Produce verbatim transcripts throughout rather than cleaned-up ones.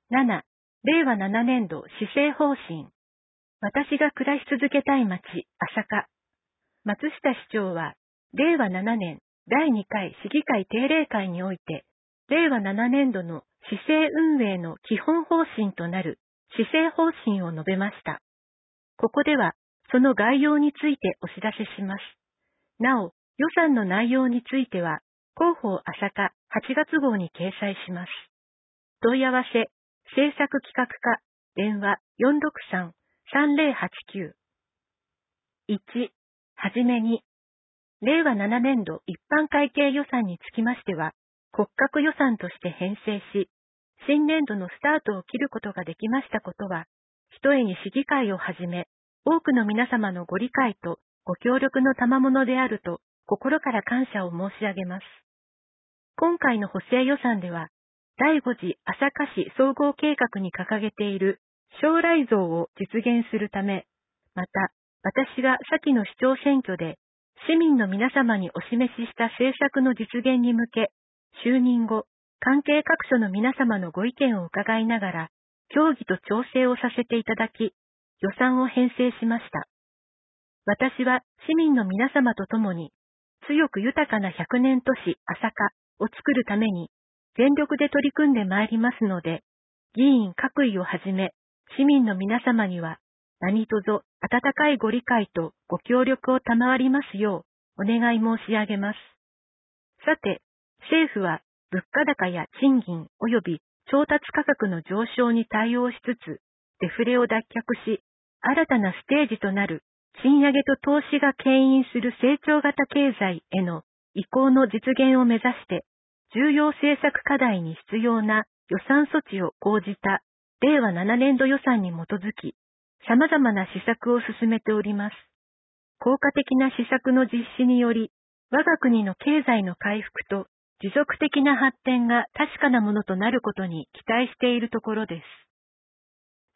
なな、れいわななねんど施政方針。私が暮らし続けたい町、朝霞。松下市長は、れいわななねんだいにかい市議会定例会において、れいわななねんどの市政運営の基本方針となる市政方針を述べました。ここでは、その概要についてお知らせします。なお、予算の内容については、広報朝霞はちがつ号に掲載します。問い合わせ、政策企画課、電話 よんろくさんさんぜろはちきゅう。いち、はじめに、れいわななねんど一般会計予算につきましては、骨格予算として編成し、新年度のスタートを切ることができましたことは、ひとえに市議会をはじめ、多くの皆様のご理解とご協力の賜物であると、心から感謝を申し上げます。今回の補正予算では、だいご次朝霞市総合計画に掲げている将来像を実現するため、また、私が先の市長選挙で市民の皆様にお示しした政策の実現に向け、就任後、関係各所の皆様のご意見を伺いながら、協議と調整をさせていただき、予算を編成しました。私は市民の皆様と共に、強く豊かなひゃくねん都市朝霞を作るために、全力で取り組んでまいりますので、議員各位をはじめ、市民の皆様には、何卒温かいご理解とご協力を賜りますよう、お願い申し上げます。さて、政府は、物価高や賃金及び調達価格の上昇に対応しつつ、デフレを脱却し、新たなステージとなる賃上げと投資が牽引する成長型経済への移行の実現を目指して、重要政策課題に必要な予算措置を講じたれいわななねんど予算に基づき、様々な施策を進めております。効果的な施策の実施により、我が国の経済の回復と持続的な発展が確かなものとなることに期待しているところです。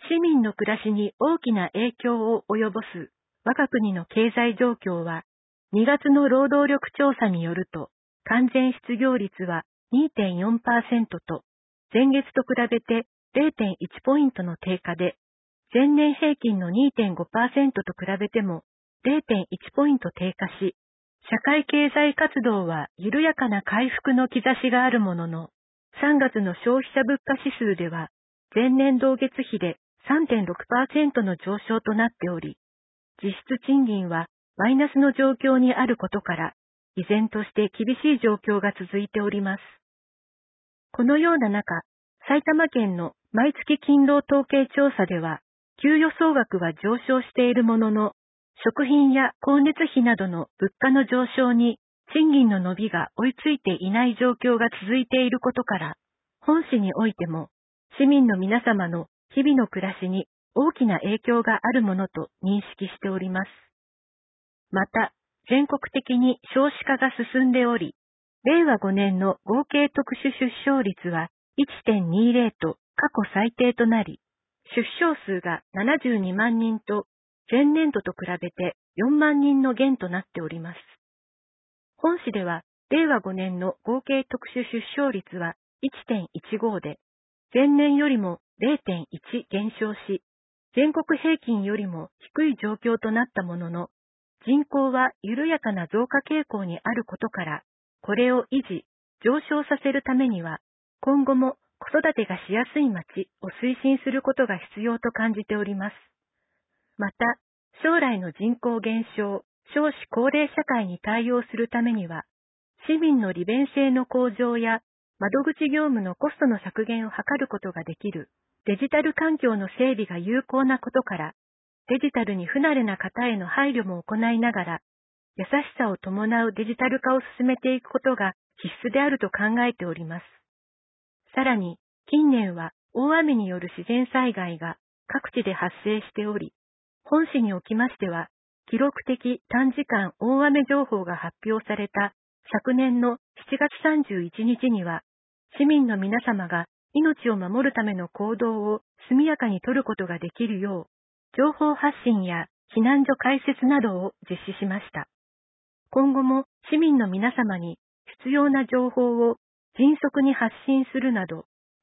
市民の暮らしに大きな影響を及ぼす我が国の経済状況は、にがつの労働力調査によると、完全失業率は にてんよんパーセント と、前月と比べて れいてんいち ポイントの低下で、前年平均の にてんごパーセント と比べても れいてんいち ポイント低下し、社会経済活動は緩やかな回復の兆しがあるものの、さんがつの消費者物価指数では、前年同月比で さんてんろくパーセント の上昇となっており、実質賃金はマイナスの状況にあることから、依然として厳しい状況が続いております。このような中、埼玉県の毎月勤労統計調査では、給与総額は上昇しているものの、食品や光熱費などの物価の上昇に賃金の伸びが追いついていない状況が続いていることから、本市においても市民の皆様の日々の暮らしに大きな影響があるものと認識しております。また、全国的に少子化が進んでおり、れいわごねんの合計特殊出生率は いちてんにゼロ と過去最低となり、出生数がななじゅうにまんにんと前年度と比べてよんまんにんの減となっております。本市では、れいわごねんの合計特殊出生率は いちてんいちご で、前年よりも れいてんいち 減少し、全国平均よりも低い状況となったものの、人口は緩やかな増加傾向にあることから、これを維持、上昇させるためには、今後も子育てがしやすい町を推進することが必要と感じております。また、将来の人口減少、少子高齢社会に対応するためには、市民の利便性の向上や窓口業務のコストの削減を図ることができるデジタル環境の整備が有効なことから、デジタルに不慣れな方への配慮も行いながら、優しさを伴うデジタル化を進めていくことが必須であると考えております。さらに、近年は大雨による自然災害が各地で発生しており、本市におきましては、記録的短時間大雨情報が発表された昨年のしちがつさんじゅういちにちには、市民の皆様が命を守るための行動を速やかに取ることができるよう、情報発信や避難所開設などを実施しました。今後も市民の皆様に必要な情報を迅速に発信するなど、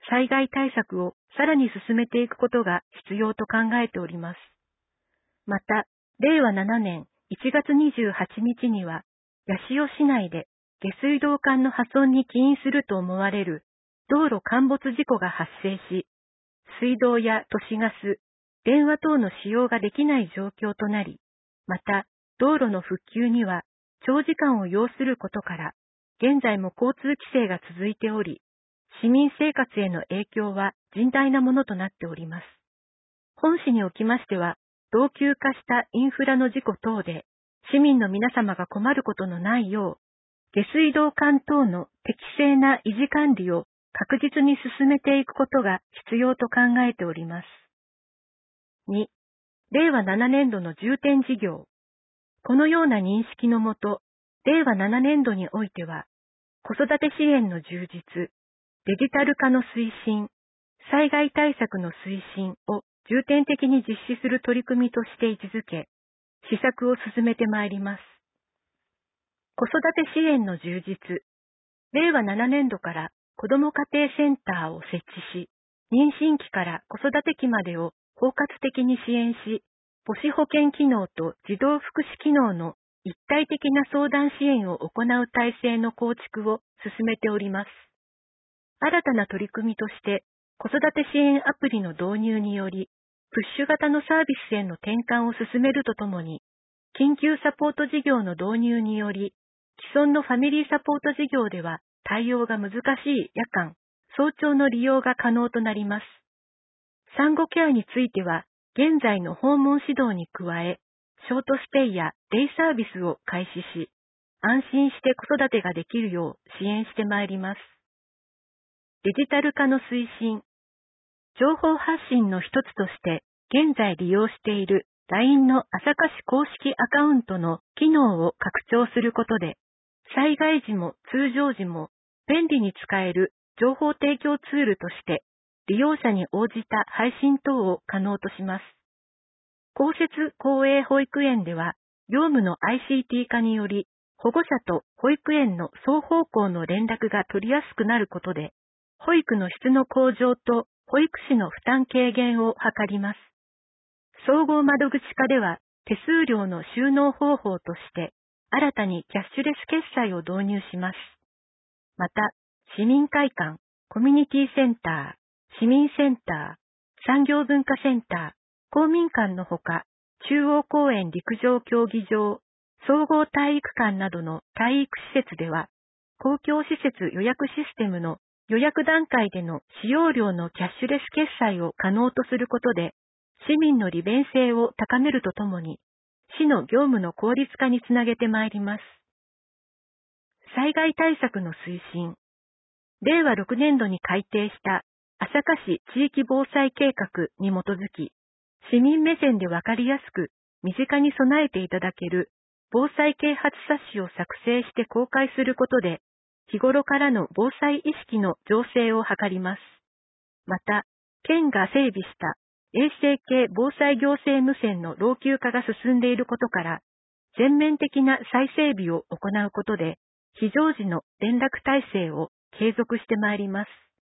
災害対策をさらに進めていくことが必要と考えております。また、れいわななねんいちがつにじゅうはちにちには、八潮市内で下水道管の破損に起因すると思われる道路陥没事故が発生し、水道や都市ガス、電話等の使用ができない状況となり、また、道路の復旧には長時間を要することから、現在も交通規制が続いており、市民生活への影響は甚大なものとなっております。本市におきましては、老朽化したインフラの事故等で、市民の皆様が困ることのないよう、下水道管等の適正な維持管理を確実に進めていくことが必要と考えております。に、れいわななねんどの重点事業。このような認識のもと、れいわななねんどにおいては、子育て支援の充実、デジタル化の推進、災害対策の推進を重点的に実施する取り組みとして位置づけ、施策を進めてまいります。子育て支援の充実。れいわななねんどから子ども家庭センターを設置し、妊娠期から子育て期までを包括的に支援し、母子保健機能と児童福祉機能の一体的な相談支援を行う体制の構築を進めております。新たな取り組みとして、子育て支援アプリの導入により、プッシュ型のサービスへの転換を進めるとともに、緊急サポート事業の導入により、既存のファミリーサポート事業では対応が難しい夜間、早朝の利用が可能となります。産後ケアについては、現在の訪問指導に加え、ショートステイやデイサービスを開始し、安心して子育てができるよう支援してまいります。デジタル化の推進。情報発信の一つとして、現在利用している ライン の朝霞市公式アカウントの機能を拡張することで、災害時も通常時も便利に使える情報提供ツールとして、利用者に応じた配信等を可能とします。公設公営保育園では、業務の アイシーティー 化により、保護者と保育園の双方向の連絡が取りやすくなることで、保育の質の向上と保育士の負担軽減を図ります。総合窓口化では、手数料の収納方法として、新たにキャッシュレス決済を導入します。また、市民会館、コミュニティセンター、市民センター、産業文化センター、公民館のほか、中央公園陸上競技場、総合体育館などの体育施設では、公共施設予約システムの予約段階での使用料のキャッシュレス決済を可能とすることで、市民の利便性を高めるとともに、市の業務の効率化につなげてまいります。災害対策の推進。れいわろくねんどに改定した朝霞市地域防災計画に基づき、市民目線でわかりやすく身近に備えていただける防災啓発冊子を作成して公開することで、日頃からの防災意識の醸成を図ります。また、県が整備した衛生系防災行政無線の老朽化が進んでいることから、全面的な再整備を行うことで、非常時の連絡体制を継続してまいります。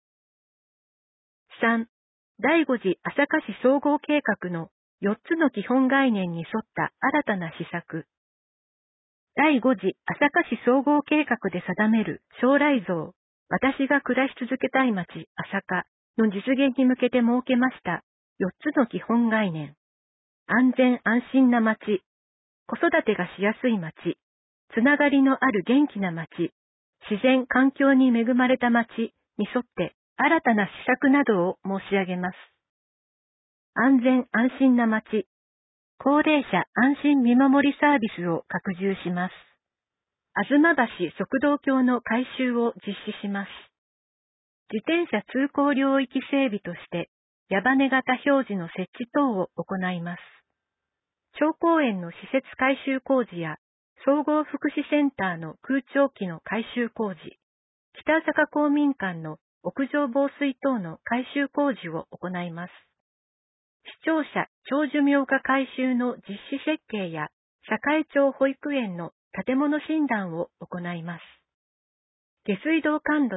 さん. だいご次朝霞市総合計画のよっつの基本概念に沿った新たな施策。だいご次朝霞市総合計画で定める将来像、私が暮らし続けたい街朝霞の実現に向けて設けましたよっつの基本概念。安全安心な街、子育てがしやすい街、つながりのある元気な街、自然環境に恵まれた街に沿って新たな施策などを申し上げます。安全安心な街、高齢者安心見守りサービスを拡充します。吾妻橋側道橋の改修を実施します。自転車通行領域整備として、矢羽型表示の設置等を行います。町公園の施設改修工事や、総合福祉センターの空調機の改修工事、北坂公民館の屋上防水等の改修工事を行います。市庁舎長寿命化改修の実施設計や、栄町保育園の建物診断を行います。下水道管路の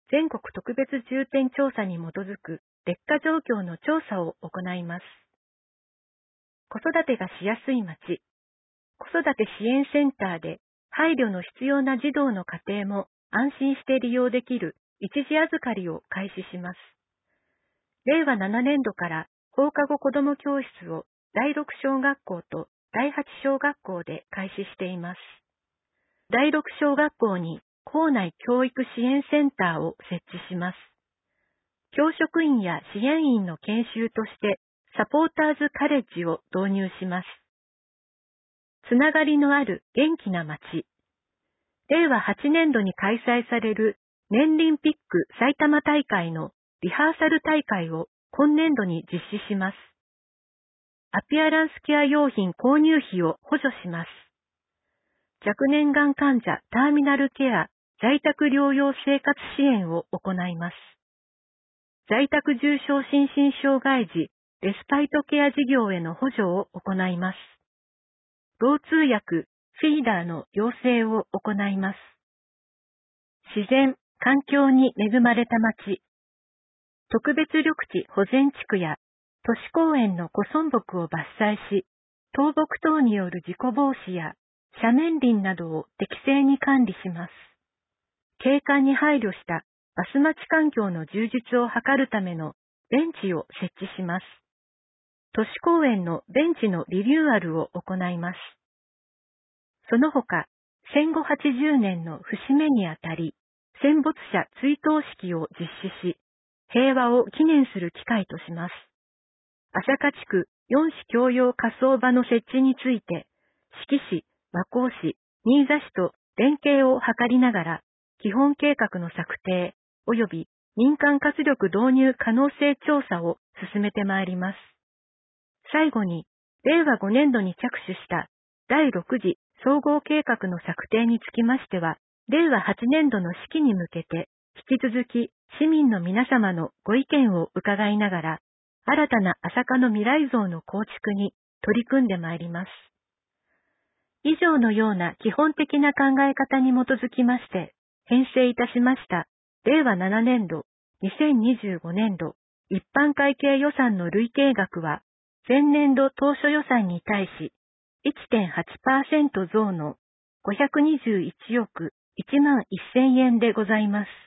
全国特別重点調査に基づく劣化状況の調査を行います。子育てがしやすい町。子育て支援センターで配慮の必要な児童の家庭も安心して利用できる一時預かりを開始します。れいわななねんどから放課後子ども教室をだいろく小学校とだいはち小学校で開始しています。だいろく小学校に校内教育支援センターを設置します。教職員や支援員の研修としてサポーターズカレッジを導入します。つながりのある元気な町。れいわはちねんどに開催される年輪ピック埼玉大会のリハーサル大会を今年度に実施します。アピアランスケア用品購入費を補助します。若年がん患者ターミナルケア在宅療養生活支援を行います。在宅重症心身障害児レスパイトケア事業への補助を行います。ろう通訳、フィーダーの養成を行います。自然、環境に恵まれた町。特別緑地保全地区や都市公園の古村木を伐採し、倒木等による事故防止や斜面林などを適正に管理します。景観に配慮したバス待ち環境の充実を図るためのベンチを設置します。都市公園のベンチのリニューアルを行います。その他、戦後はちじゅうねんの節目にあたり、戦没者追悼式を実施し、平和を記念する機会とします。朝霞地区よん市共用火葬場の設置について、志木市、和光市、新座市と連携を図りながら、基本計画の策定及び民間活力導入可能性調査を進めてまいります。最後に、れいわごねんどに着手しただいろく次総合計画の策定につきましては、れいわはちねんどの式に向けて、引き続き市民の皆様のご意見を伺いながら、新たな朝霞の未来像の構築に取り組んでまいります。以上のような基本的な考え方に基づきまして、編成いたしましたれいわななねんど、にせんにじゅうごねんど一般会計予算の累計額は、前年度当初予算に対し いってんはちパーセント 増のごひゃくにじゅういちおくいちまんせんえんでございます。